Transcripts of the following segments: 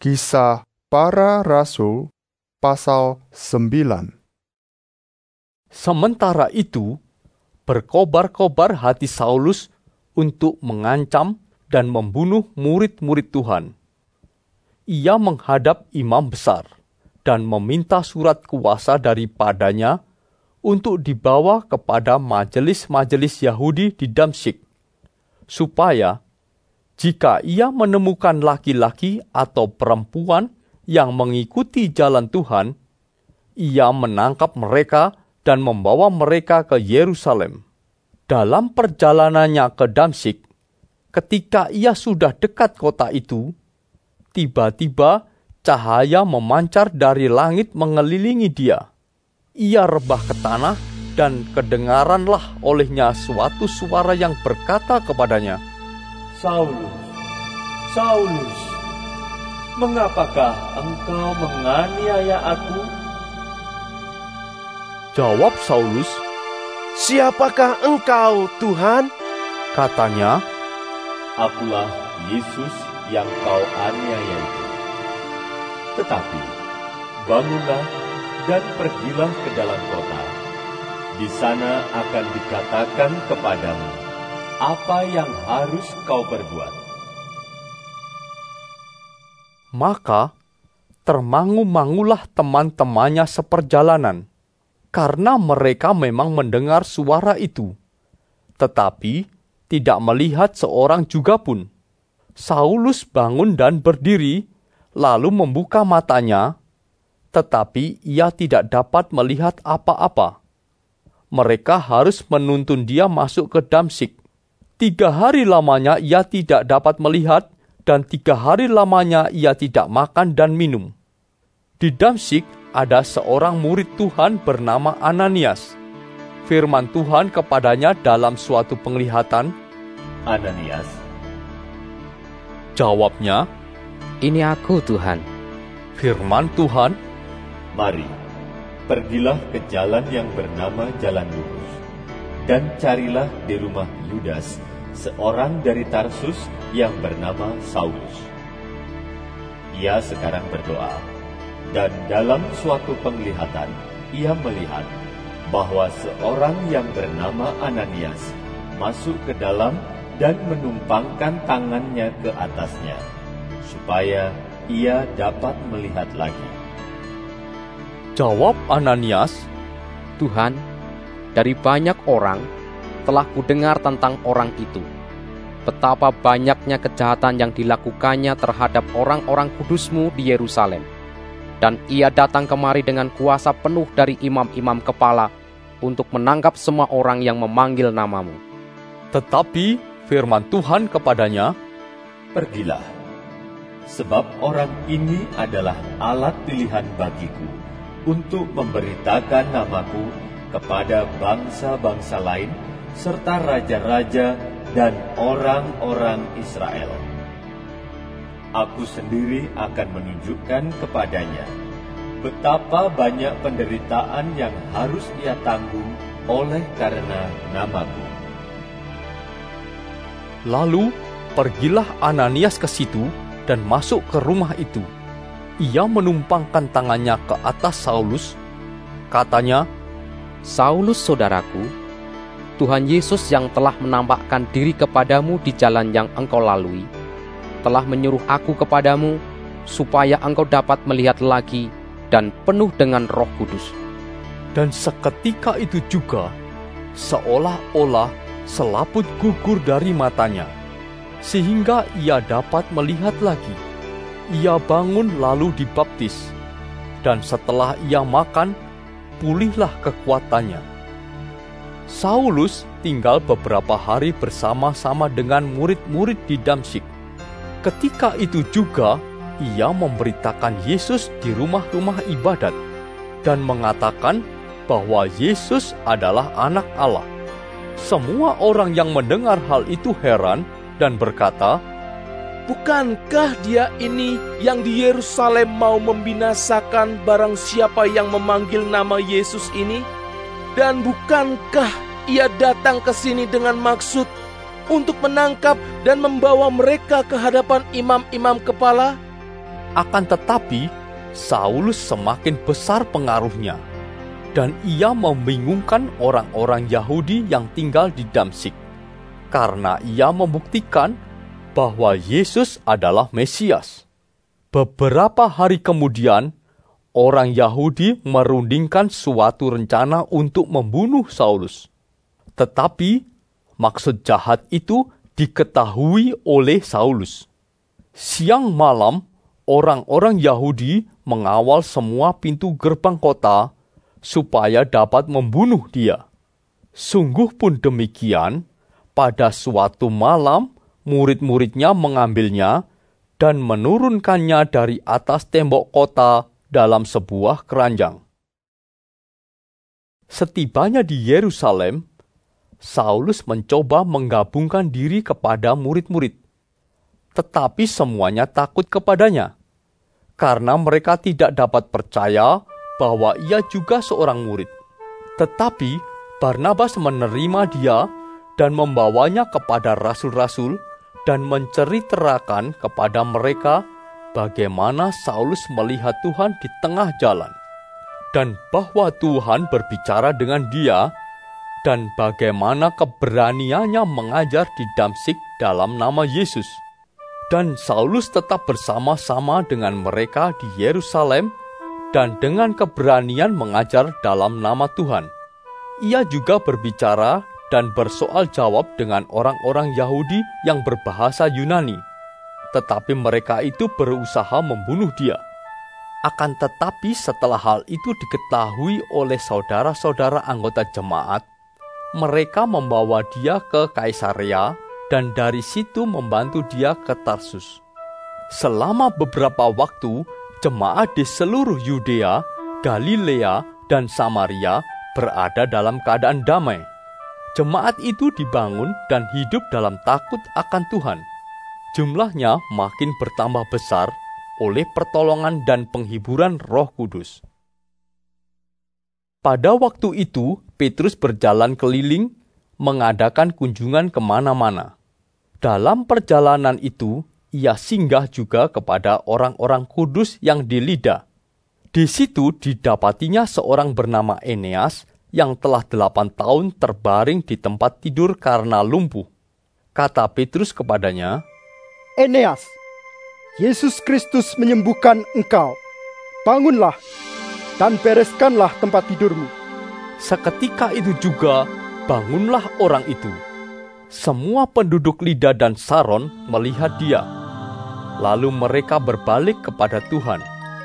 Kisah Para Rasul pasal 9. Sementara itu, berkobar-kobar hati Saulus untuk mengancam dan membunuh murid-murid Tuhan. Ia menghadap imam besar dan meminta surat kuasa daripadanya untuk dibawa kepada majelis-majelis Yahudi di Damsyik, supaya jika ia menemukan laki-laki atau perempuan yang mengikuti jalan Tuhan, ia menangkap mereka dan membawa mereka ke Yerusalem. Dalam perjalanannya ke Damsyik, ketika ia sudah dekat kota itu, tiba-tiba cahaya memancar dari langit mengelilingi dia. Ia rebah ke tanah dan kedengaranlah olehnya suatu suara yang berkata kepadanya, Saulus, Saulus, mengapakah engkau menganiaya aku? Jawab Saulus, Siapakah engkau, Tuhan? katanya, Akulah Yesus yang kau aniaya itu. Tetapi bangunlah dan pergilah ke dalam kota. Di sana akan dikatakan kepadamu apa yang harus kau perbuat. Maka termangu-mangulah teman-temannya seperjalanan, karena mereka memang mendengar suara itu, tetapi tidak melihat seorang juga pun. Saulus bangun dan berdiri, lalu membuka matanya, tetapi ia tidak dapat melihat apa-apa. Mereka harus menuntun dia masuk ke Damsyik. 3 hari lamanya ia tidak dapat melihat, dan 3 hari lamanya ia tidak makan dan minum. Di Damsyik ada seorang murid Tuhan bernama Ananias. Firman Tuhan kepadanya dalam suatu penglihatan, Ananias, jawabnya, Ini aku, Tuhan. firman Tuhan, mari, pergilah ke jalan yang bernama Jalan Lurus, dan carilah di rumah Yudas seorang dari Tarsus yang bernama Saulus. Ia sekarang berdoa, dan dalam suatu penglihatan ia melihat bahwa seorang yang bernama Ananias masuk ke dalam dan menumpangkan tangannya ke atasnya, supaya ia dapat melihat lagi. jawab Ananias, Tuhan, dari banyak orang telah kudengar tentang orang itu, betapa banyaknya kejahatan yang dilakukannya terhadap orang-orang kudus-Mu di Yerusalem. Dan ia datang kemari dengan kuasa penuh dari imam-imam kepala untuk menangkap semua orang yang memanggil nama-Mu. tetapi firman Tuhan kepadanya, Pergilah, sebab orang ini adalah alat pilihan bagiku untuk memberitakan namaku kepada bangsa-bangsa lain, serta raja-raja dan orang-orang Israel. Aku sendiri akan menunjukkan kepadanya betapa banyak penderitaan yang harus ia tanggung oleh karena namaku. Lalu pergilah Ananias ke situ dan masuk ke rumah itu. Ia menumpangkan tangannya ke atas Saulus, katanya, Saulus, saudaraku, Tuhan Yesus yang telah menampakkan diri kepadamu di jalan yang engkau lalui, telah menyuruh aku kepadamu, supaya engkau dapat melihat lagi dan penuh dengan Roh Kudus. dan seketika itu juga, seolah-olah selaput gugur dari matanya, sehingga ia dapat melihat lagi. Ia bangun lalu dibaptis, dan setelah ia makan, pulihlah kekuatannya. Saulus tinggal beberapa hari bersama-sama dengan murid-murid di Damsyik. Ketika itu juga, ia memberitakan Yesus di rumah-rumah ibadat, dan mengatakan bahwa Yesus adalah Anak Allah. Semua orang yang mendengar hal itu heran dan berkata, Bukankah dia ini yang di Yerusalem mau membinasakan barang siapa yang memanggil nama Yesus ini? Dan bukankah ia datang ke sini dengan maksud untuk menangkap dan membawa mereka ke hadapan imam-imam kepala? Akan tetapi, Saulus semakin besar pengaruhnya, dan ia membingungkan orang-orang Yahudi yang tinggal di Damsyik, karena ia membuktikan bahwa Yesus adalah Mesias. Beberapa hari kemudian, orang Yahudi merundingkan suatu rencana untuk membunuh Saulus. Tetapi, maksud jahat itu diketahui oleh Saulus. Siang malam, orang-orang Yahudi mengawal semua pintu gerbang kota supaya dapat membunuh dia. Sungguh pun demikian, pada suatu malam murid-muridnya mengambilnya dan menurunkannya dari atas tembok kota dalam sebuah keranjang. Setibanya di Yerusalem, Saulus mencoba menggabungkan diri kepada murid-murid. Tetapi semuanya takut kepadanya, karena mereka tidak dapat percaya bahwa ia juga seorang murid. Tetapi Barnabas menerima dia dan membawanya kepada rasul-rasul dan menceritakan kepada mereka bagaimana Saulus melihat Tuhan di tengah jalan, dan bahwa Tuhan berbicara dengan dia, dan bagaimana keberaniannya mengajar di Damsyik dalam nama Yesus. Dan Saulus tetap bersama-sama dengan mereka di Yerusalem dan dengan keberanian mengajar dalam nama Tuhan. Ia juga berbicara dan bersoal jawab dengan orang-orang Yahudi yang berbahasa Yunani. Tetapi mereka itu berusaha membunuh dia. Akan tetapi setelah hal itu diketahui oleh saudara-saudara anggota jemaat, mereka membawa dia ke Kaisarea dan dari situ membantu dia ke Tarsus. Selama beberapa waktu, jemaat di seluruh Yudea, Galilea, dan Samaria berada dalam keadaan damai. Jemaat itu dibangun dan hidup dalam takut akan Tuhan. Jumlahnya makin bertambah besar oleh pertolongan dan penghiburan Roh Kudus. Pada waktu itu, Petrus berjalan keliling, mengadakan kunjungan kemana-mana. Dalam perjalanan itu, ia singgah juga kepada orang-orang kudus yang di Lida. Di situ didapatinya seorang bernama Eneas yang telah 8 tahun terbaring di tempat tidur karena lumpuh. Kata Petrus kepadanya, Eneas, Yesus Kristus menyembuhkan engkau. Bangunlah dan bereskanlah tempat tidurmu. Seketika itu juga bangunlah orang itu. Semua penduduk Lida dan Saron melihat dia. Lalu mereka berbalik kepada Tuhan.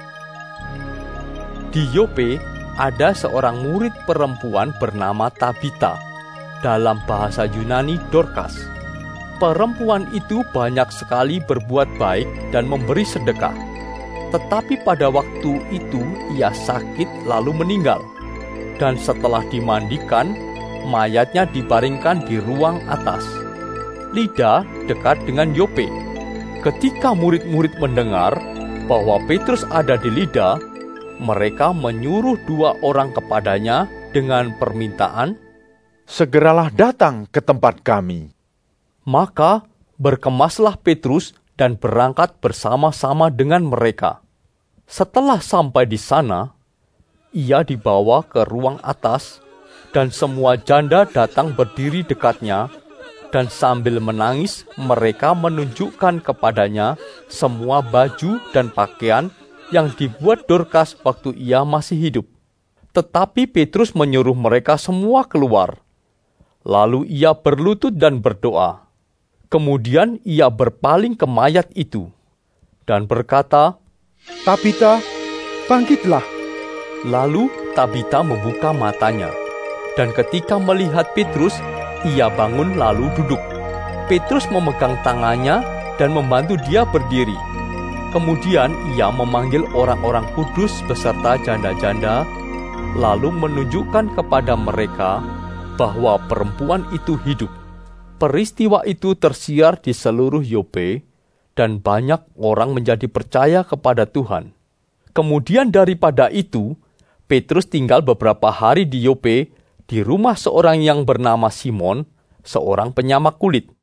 Di Yope ada seorang murid perempuan bernama Tabita, dalam bahasa Yunani Dorkas. Perempuan itu banyak sekali berbuat baik dan memberi sedekah. Tetapi pada waktu itu ia sakit lalu meninggal. Dan setelah dimandikan, mayatnya dibaringkan di ruang atas. Lida dekat dengan Yope. Ketika murid-murid mendengar bahwa Petrus ada di Lida, mereka menyuruh 2 orang kepadanya dengan permintaan, segeralah datang ke tempat kami. Maka berkemaslah Petrus dan berangkat bersama-sama dengan mereka. Setelah sampai di sana, ia dibawa ke ruang atas, dan semua janda datang berdiri dekatnya, dan sambil menangis mereka menunjukkan kepadanya semua baju dan pakaian yang dibuat Dorkas waktu ia masih hidup. Tetapi Petrus menyuruh mereka semua keluar. Lalu ia berlutut dan berdoa. Kemudian ia berpaling ke mayat itu dan berkata, Tabita, bangkitlah. Lalu Tabita membuka matanya, dan ketika melihat Petrus, ia bangun lalu duduk. Petrus memegang tangannya dan membantu dia berdiri. Kemudian ia memanggil orang-orang kudus beserta janda-janda, lalu menunjukkan kepada mereka bahwa perempuan itu hidup. Peristiwa itu tersiar di seluruh Yope, dan banyak orang menjadi percaya kepada Tuhan. Kemudian daripada itu, Petrus tinggal beberapa hari di Yope, di rumah seorang yang bernama Simon, seorang penyamak kulit.